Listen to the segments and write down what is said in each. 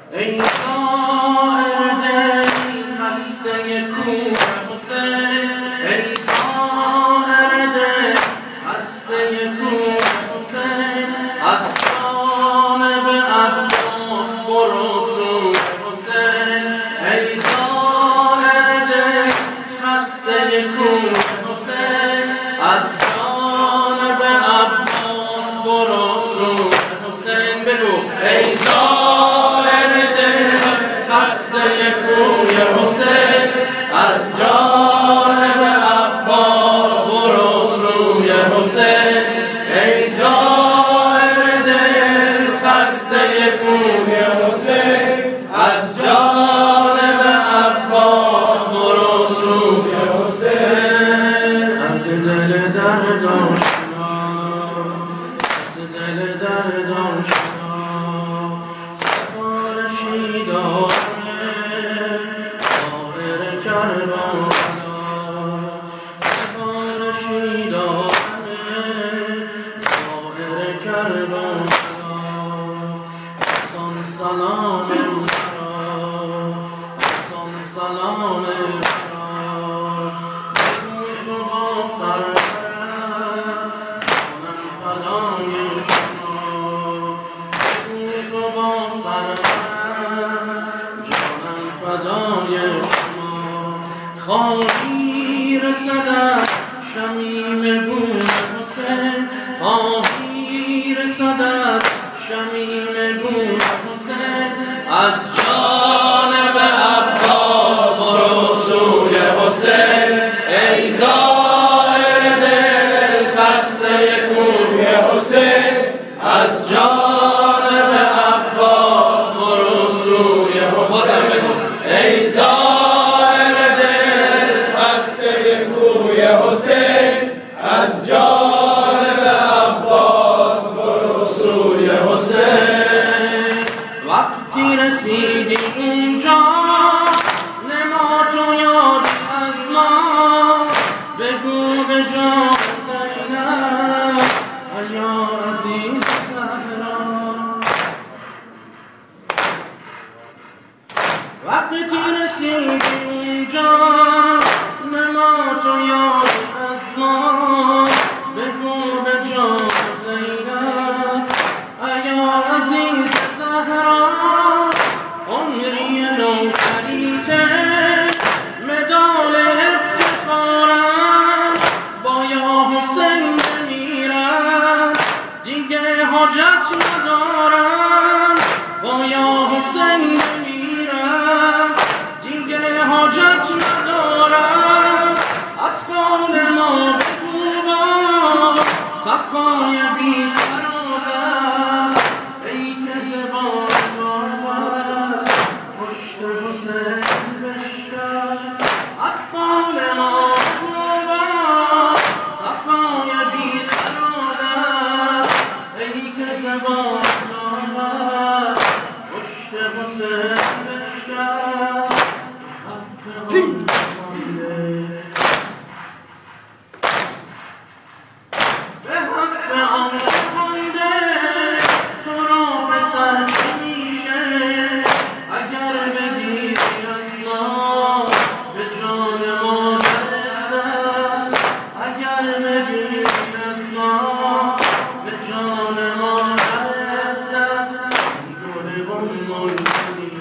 ای زائر دل خسته کوی حسین، ای زائر دل خسته کوی حسین، از جانب عباس برو سوی حسین، ای زائر دل خسته کوی حسین، از جانب عباس برو سوی حسین. بگو ای زائر دل خسته کوی حسین، از جانب عباس برو سوی حسین، ای زائر دل خسته کوی حسین، از جانب عباس برو سوی حسین. از دل درد آشنا، از دل درد آشنا سفارشی دارم ظاهر کربلا، سفارشی دارم ظاهر کربلا. حسن سلام مرا، حسن سلام مرا، بگو تو با سرورم جانم فدای شما، بگو تو با سرورم جانم فدای شما. خواهی رسدم شمیم بوی حسین، خواهی رسدم شمیم بوی حسین، از جانب عباس برو سوی حسین، ای زائر دل خسته کوی حسین، از جانب عباس برو سوی حسین. ای زائر دل خسته کوی حسین، از جانب عباس برو سوی حسین. وقتی رسیدی اونجا نما تو یاد از ما، بگو به جان زینب یا عزیز زهرا. وقتی رسیدی اونجا نما تو یاد از ما، بگو به جان زینب یا عزیز زهرا. عمری نوکریته مدال افتخارم، با یا حسین بمیرم دیگه حاجت ندارم، با یا حسین بمیرم دیگه حاجت ندارم. از قول ما بگو با سقای بی سر و دست، ای که زبان بابا پشت حسین بشکست. از قول ما بگو با سقای بی سر و دست، ای که زبان بابا پشت حسین بشکست. حق آن مانده به حق آن مانده، تو را پسر چه میشه اگر بگیری از ما به جان مادر دست، اگر بگیری از ما به جان مادر دست. گل گم ماندنی،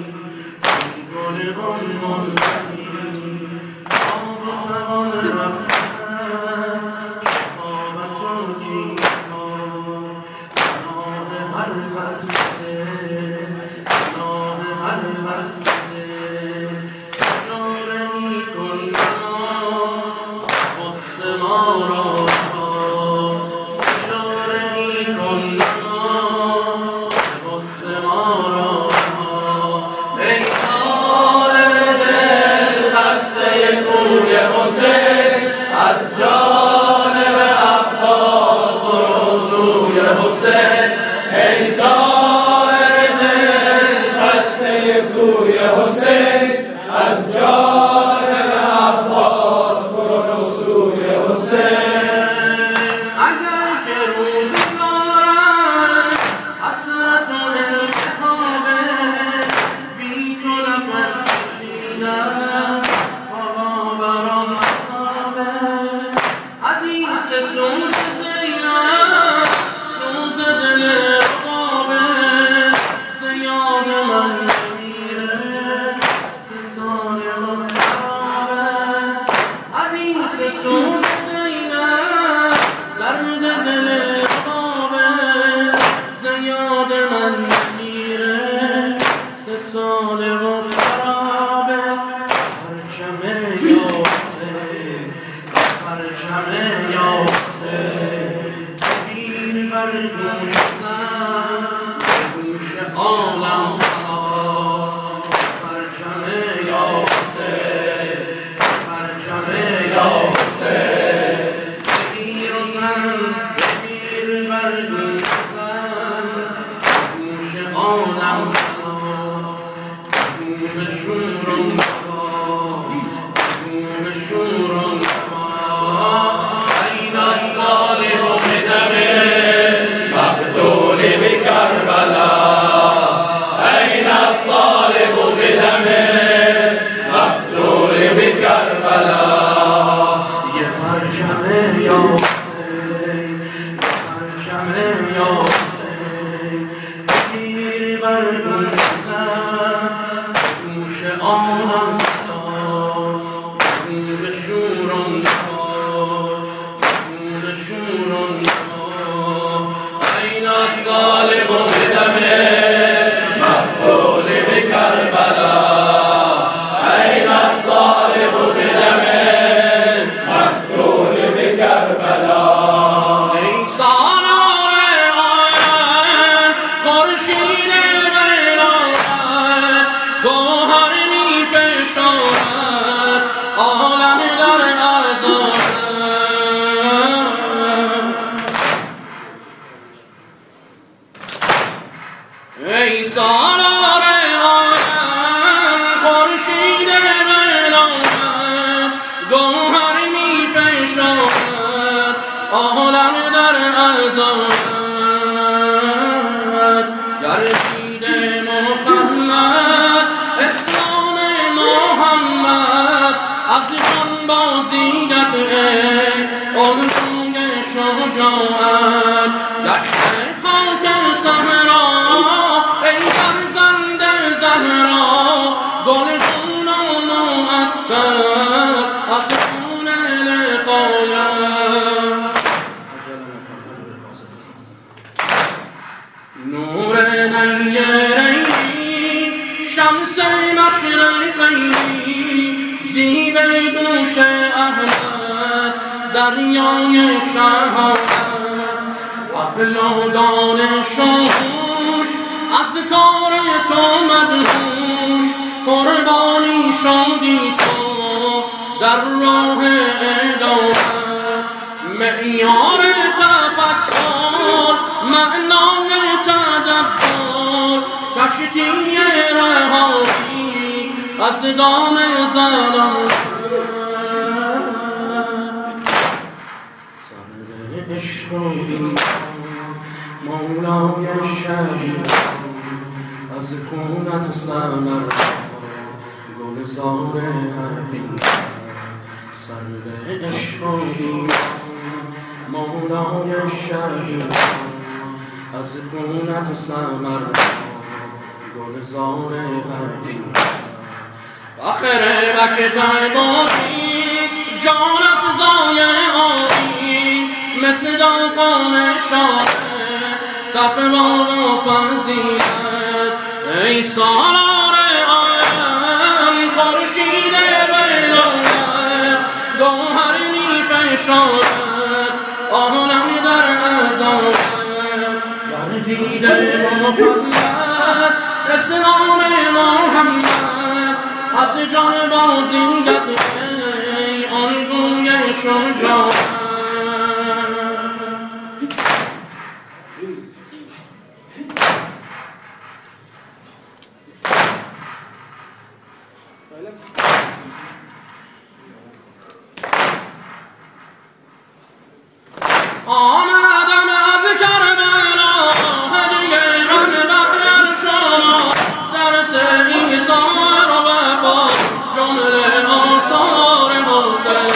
گل گم ماندنی، آب توان رفته است شبابتون کی ما. گناه هر خسته، گناه هر خسته، اشاره ای کن سباس ما را، اشاره ای کن سباس ما را. ای زائر دل خسته کوی حسین، از جانب عباس برو سوی حسین، ای زائر دل خسته کوی حسین، از جانب عباس برو سوی حسین. اگر که روزگارم حسرت و التهابه آنم سلام پرچم یا حسین پرچم یا حسین بگیر و زن بگیر بر گوش زن گوش آنم سلام گوش شورم گوش شورم این الطالب بدم مقتول بکربلا این الطالب بدم مقتول بکربلا یه پرچم یا حسین پرچم یا حسین بگیر بر گوش زن گوش آنم سلام گوش شورم این الطالب بدم مقتول بکربلا این الطالب بدم مقتول بکربلا ای سالار آیین خورشید ولایت گوهر می پیشاند عالم در اعضا ای سالار آیین خورشید ولایت گوهر می پیشاند عالم در اعضایت گردید مخلد اسلام محمد از جان بازیدت ای الگوی شجاعت گشت خاک صحرا ای فرزند زهرا گلگون و معطر از خون لقایت نور نیره‌ای شمس مشرقی زیب گوش احمد دریای شهامت عقل و دانش و هوش از کار تو مدهوش قربانی شدی تو در راه ادامت معیار تفکر معنای تدبر کشتی رهایی از دام ظلمت سر عشق و مولای شهید از خونت سمر گلزار حبیب سر عشق و مولای شهید از خونت سمر گلزار حبیب فخر مکه بادی جان افزای آبی مصداقان شاهد تقوا و فضیلت ای سالار آیین خورشید ولایت گوهر می پیشاند عالم در اعضایت گردید محمد اسلام محمد از جان بازیدت ای الگوی شجاعت آمدم از کربلا هدیه من بهر شما درس عیسی رو بپا جمله آثار حسین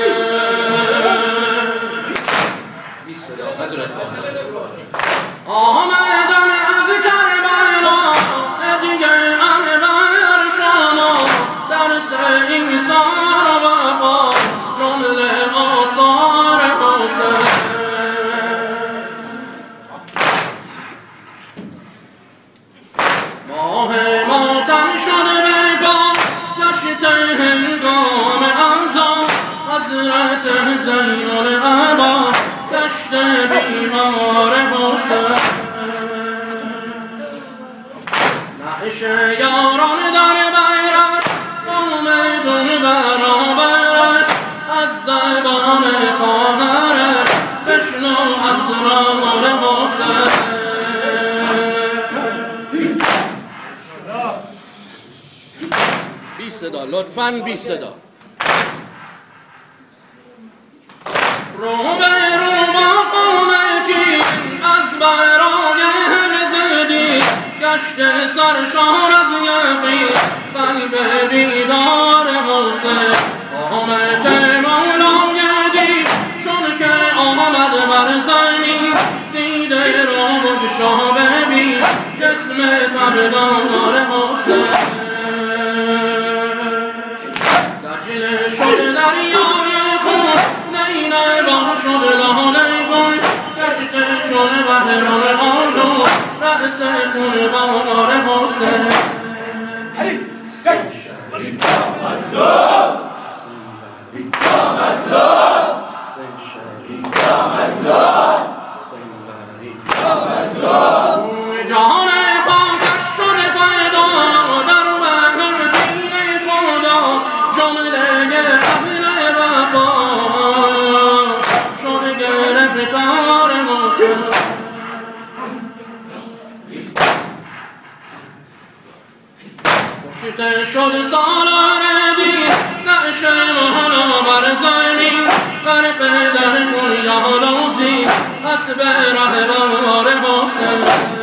آمدم از کربلا هدیه من بهر شما درس عیسی رو بپا جمله آثار حسین ماه ماتم شده به پا گشت هنگام اذان حضرت زین العبا گشت بیمار حسین نعش یاران در بیرش آمدون برابرش از زبان خواهرش بشنو اسرار حسین بی صدا لطفاً بی صدا رو به رو با قومتی از برای هرزدی گشت سرشار از یقین قلب بیدار حسین آمد مولای دید چون که آمد بر زمین دیده رو بگشا ببین جسم تبدار حسین دجله شد دریای خون نینه بار شد لاله گل گشت چون بهران آلو رأس قربان حسین جهان پاکش شد پیدا در بغل دین خدا جمله اهل وفا شد گرفتار حسین خورشید شد سالار دین نعش مهلا بر زمین غرق در گریانوزی حسب رهبر حسین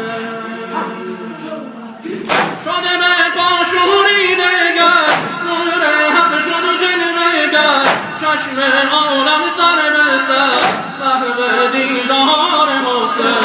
شده به پاشوری دگر نور حق شد جلوه گر چشم عالم سر به سر محو دیدار حسین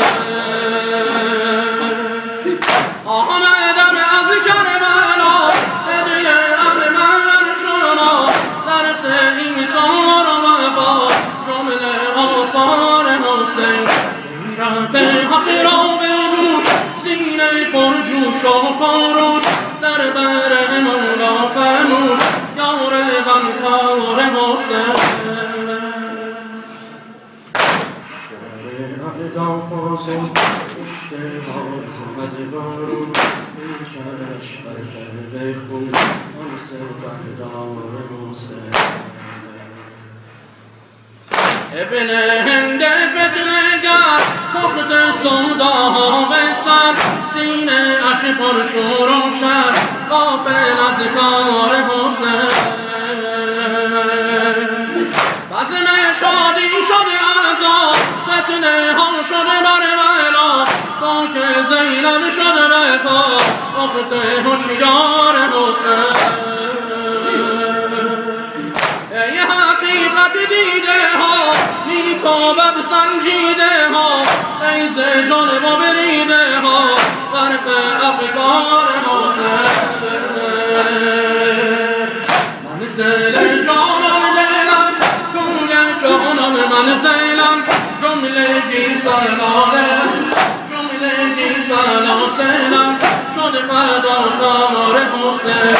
آمدم از کربلا هدیه امر من شما درس ایثار و وفا جمله آثار حسین رب حق را بگوش سینه پرجوش و خروش در بر مولا خموش یار غمخوار حسین شرع حسین اشتباه زمد بارون کرش بر قلب خون آنس بردار حسین ابن هند فتنگر مخت سوداها به سر سینه اش پر شور و شر غافل از کار حسین بزم شادی شده عذاب فتنه ها شده بر بلا تا که زینب شده به پا اخت هوشیار حسین ای حقیقت دیده ها نیک و بد سنجیده ها ای ز جانب و بریده ها غرق افکار حسین منزل جانان دلم کوی جانان منزلم جملگی سلالم جملگی سلاسلم شد فداکار حسین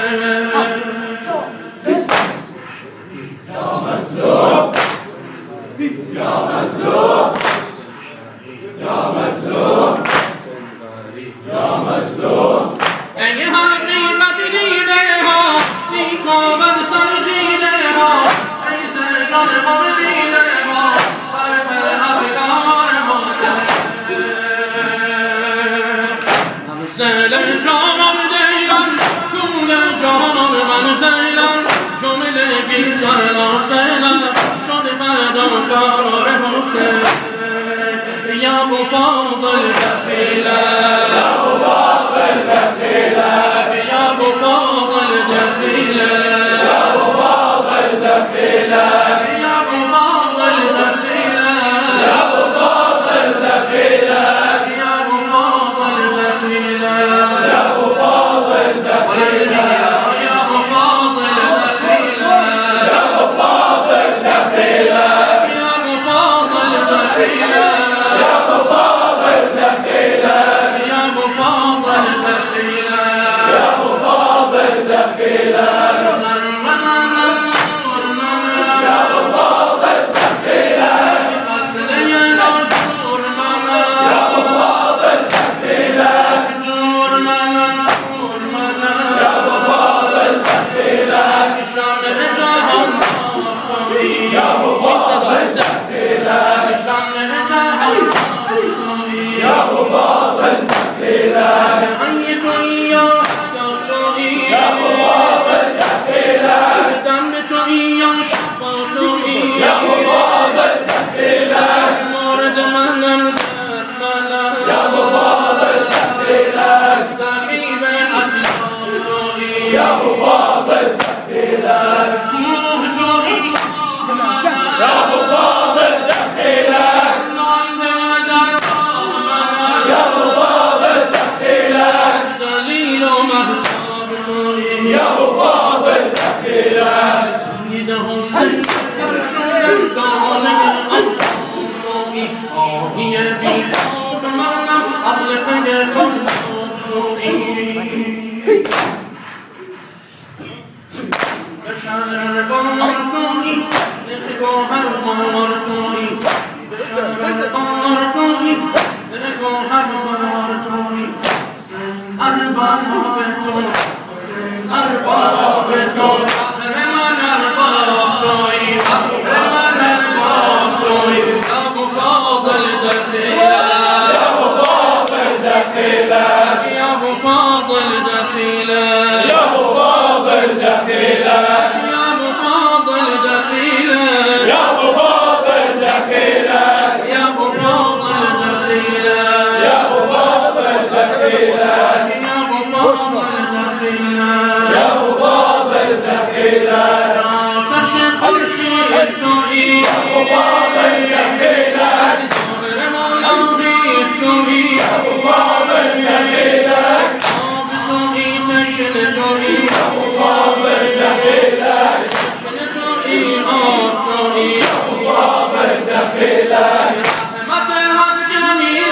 یا مظلوم یا مظلوم یا مظلوم یا مظلوم ای حقیقت دیده ها نیک و بد سنجیده ها ای ز جانب و بریده ها غرق افکار حسین منزل جانان دیدم کوی جانان منزلم جملگی سلاسلم شد فداکار حسین یا مفاضل دخیله یا مفاضل دخیله یا مفاضل دخیله یا مفاضل دخیله یا مفاضل دخیله یا مفاضل دخیله یا مفاضل دخیله یا مفاضل دخیله یا مفاضل دخیله يا مفاضل دخيلة يا مفاضل دخيلة يا مفاضل دخيلة يا مفاضل دخيلة يا مفاضل دخيلة يا مفاضل دخيلة أصل ينور منا يا مفاضل دخيلة نور منا بشر بارتونی گوهر بارتونی بشر بارتونی گوهر بارتونی ارباب تو ارباب تو شهر من ارباب توی شهر من ارباب توی یا مفاضل دخیله یا مفاضل دخیله یا مفاضل دخیله یا مفاضل دخیله یا مفاضل دخیله یا مفاضل دخیله یا مفاضل دخیله یا مفاضل دخیله يا مفاضل دخيلة تشكر شئتني يا مفاضل دخيلة صبر مولانيتني يا مفاضل دخيلة عابدني تشلتني يا مفاضل دخيلة تشلتني عابدني يا مفاضل دخيلة رحمتها الجميل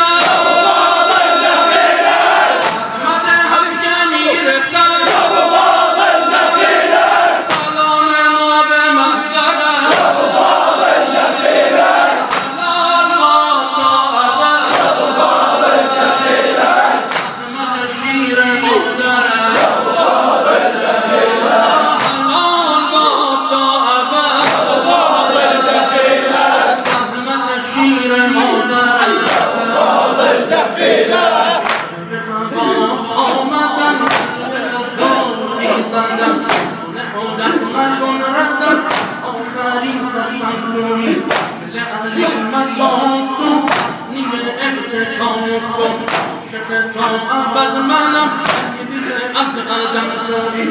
أبد منم از آدم توی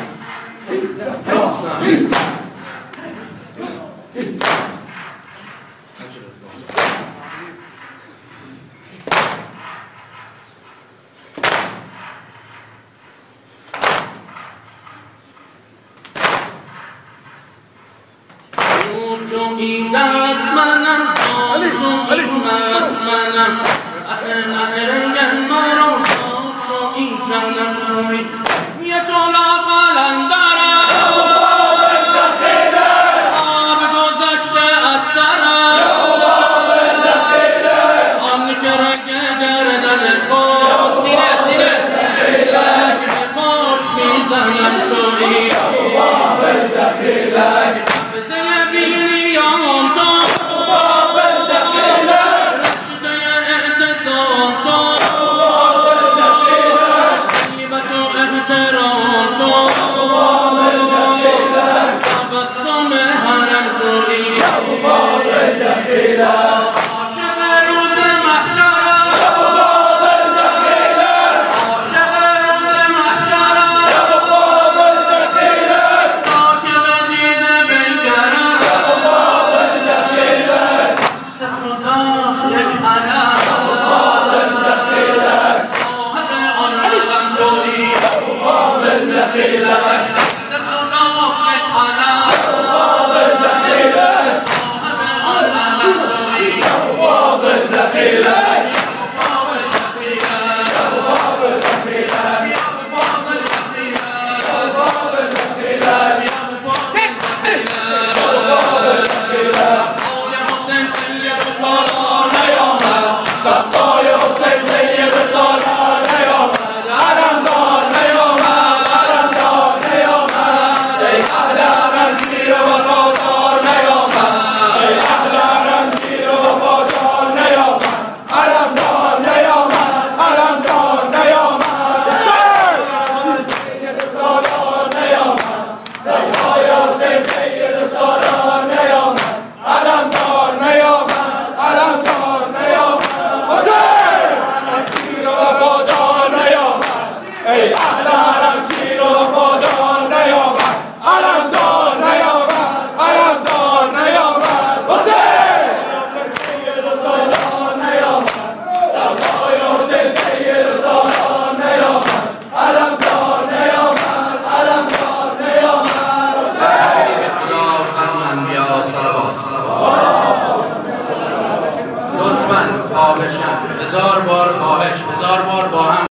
توی دست منم توی مست منم نهرنگن مرا توی جانم توی یه تولا قلندرم مفاضل دخیله آب گذشته از سرم مفاضل دخیله آن که رگ گردن خود سینه سینه دخیله که به پاش میزنم توی مفاضل دخیله حفظه بینیام تو مفاضل دخیله رشته اعتصام تو مفاضل دخیله طیبت و احترام تو مفاضل دخیله تبسم حرم توی مفاضل دخیله عاشق روز محشرم مفاضل دخیله عاشق روز محشرم مفاضل دخیله تا که به دین بنگرم مفاضل دخیله دست خداست یک علم مفاضل دخیله صاحب آن علم توی مفاضل دخیله